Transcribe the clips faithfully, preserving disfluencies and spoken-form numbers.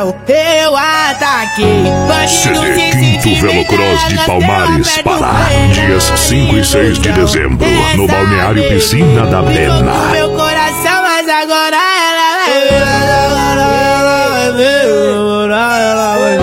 coração eu ataquei. C D Quinto Velocross de Palmares, Pará. Dias cinco e seis de dezembro, no Balneário Piscina da Pena. Meu coração, mas agora ela vai ver. Agora ela vai ver. Ela vai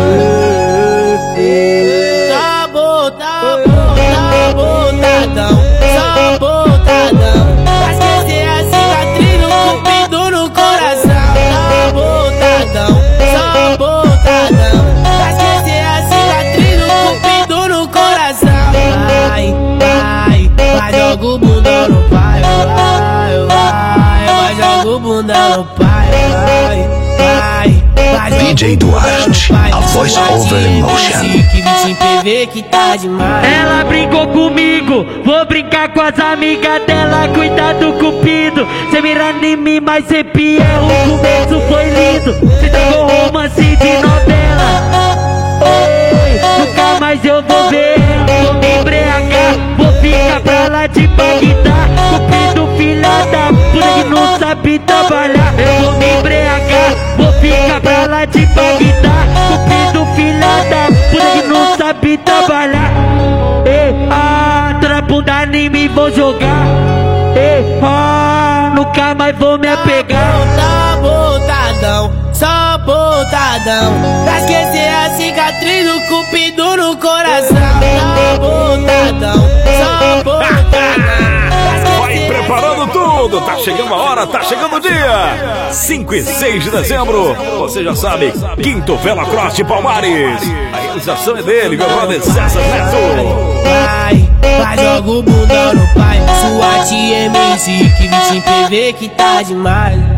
ver. Tá bom, tá bom, tá botadão. Só botadão. Pra esquecer a cicatriz do cupido no coração. Tá botadão. Só botadão. Pra esquecer a cicatriz do cupido no coração. Vai, vai, vai, joga o bundão no pai. Vai, vai, vai, joga o bundão no pai. Vai, vai, vai, D J Duarte, a voice over emotion. Que bicho P V que tá demais. Ela brincou comigo, vou brincar com as amigas dela. Cuidado do cupido, cê mirando em mim, mas cê pia. O começo foi lindo, cê tocou romance de novela. Ei, nunca mais eu vou ver. Vou me embriagar, vou ficar pra lá de Bagdá. Cupido, filha da puta que não sabe trabalhar. Eu vou me embriagar, vou ficar pra lá de Bagdá. Cupido, filha da puta que não sabe trabalhar. Ei, ah, toda bunda em mim vou jogar. Ei, ah, nunca mais vou me apegar. Tá botadão, só botadão. Pra esquecer a cicatriz do cupido no coração. Tá botadão, só botadão. Vai preparando tudo, tá chegando a hora, tá chegando o dia. cinco e seis de dezembro, você já sabe, Quinto Velocross de Palmares. A realização é dele, meu brother César Neto. Vai, vai, joga o bundão no pai. Sua tia M C, que bicho P V que tá demais.